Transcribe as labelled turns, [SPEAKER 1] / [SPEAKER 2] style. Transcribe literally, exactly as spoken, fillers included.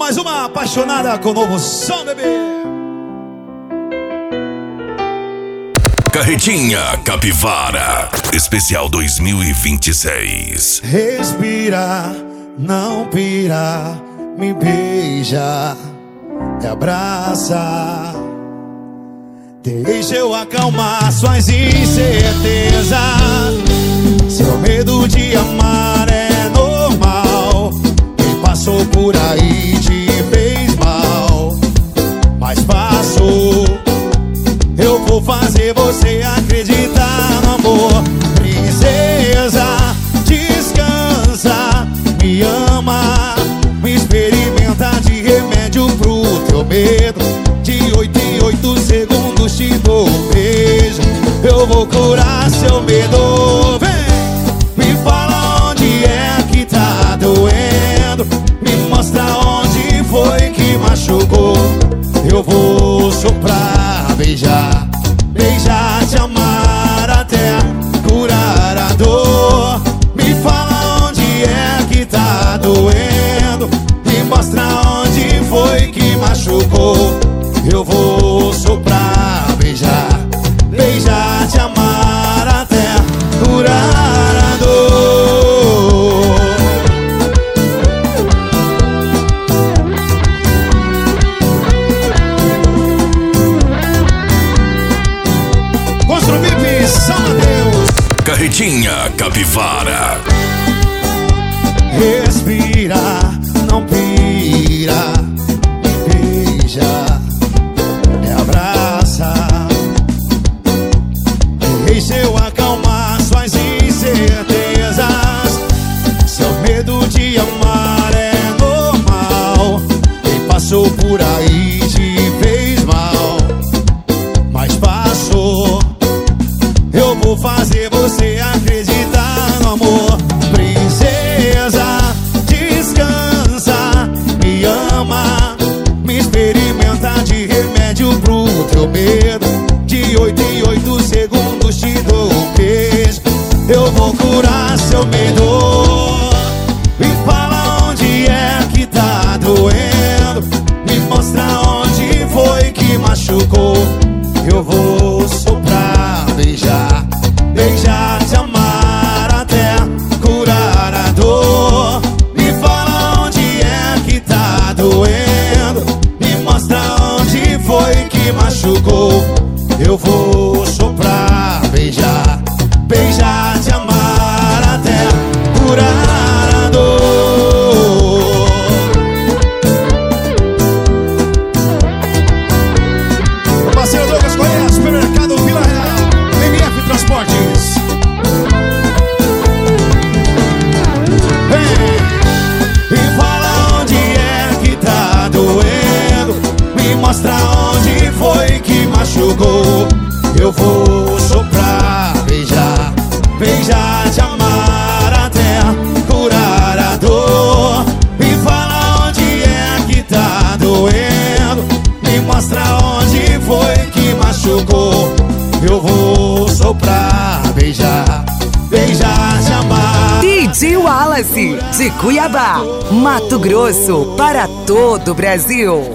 [SPEAKER 1] mais uma apaixonada com o novo som, bebê.
[SPEAKER 2] Carretinha Capivara, especial dois mil e vinte e seis.
[SPEAKER 1] Respira, não pira, me beija, me abraça. Deixa eu acalmar suas incertezas. Seu medo de amar é normal. Quem passou por aí te fez mal, mas passou. Eu vou fazer você acreditar no amor. Princesa, descansa, me ama, me experimenta de remédio pro teu medo. De oito em oito segundos te dou um beijo. Eu vou curar seu medo. Vem, me fala onde é que tá doendo. Me mostra onde foi que machucou. Eu vou soprar, beijar, beijar, te amar até curar a dor. Me fala onde é que tá doendo. Me mostra onde foi que machucou. Eu vou soprar, beijar, beijar, te amar até curar a dor. Construvip, São Mateus.
[SPEAKER 2] Carretinha Capivara.
[SPEAKER 1] Respira, não pira, me beija, me abraça. Deixa eu acalmar suas incertezas. Seu medo de amar é normal. Quem passou por aí te fez mal, mas passou. Eu vou fazer você acreditar no amor. Princesa, descansa, me ama, me experimenta de remédio pro teu medo. De oito em oito segundos te dou um beijo. Eu vou curar seu medo. Me fala onde é que tá doendo. Me mostra onde foi que machucou. Eu vou soprar, beijar, beijar, te amar até curar a dor. Me fala onde é que tá doendo. Me mostra onde foi que machucou. Eu vou soprar, beijar, beijar, te amar até curar a dor. Meu parceiro Douglas Correia, Supermercado Vila Real, M F Transportes. Vem, me fala onde é que tá doendo. Me mostra onde foi que machucou. Eu vou soprar, beijar, beijar, te amar até curar a dor. Me fala onde é que tá doendo. Me mostra onde foi que machucou. Eu vou soprar, beijar, beijar, te amar.
[SPEAKER 3] D J Wallace, de Cuiabá, Mato Grosso, para todo o Brasil.